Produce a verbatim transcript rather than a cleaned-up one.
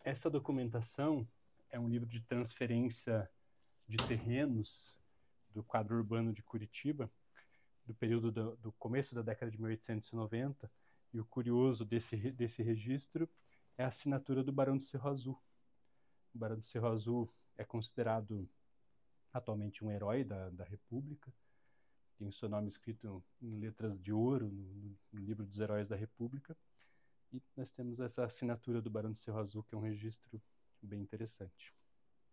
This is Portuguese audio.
Essa documentação é um livro de transferência de terrenos do quadro urbano de Curitiba, do período do, do começo da década de mil oitocentos e noventa, e o curioso desse, desse registro é a assinatura do Barão de Cerro Azul. O Barão de Cerro Azul é considerado atualmente um herói da, da República, tem o seu nome escrito em letras de ouro no, no livro dos Heróis da República, e nós temos essa assinatura do Barão de Cerro Azul, que é um registro bem interessante.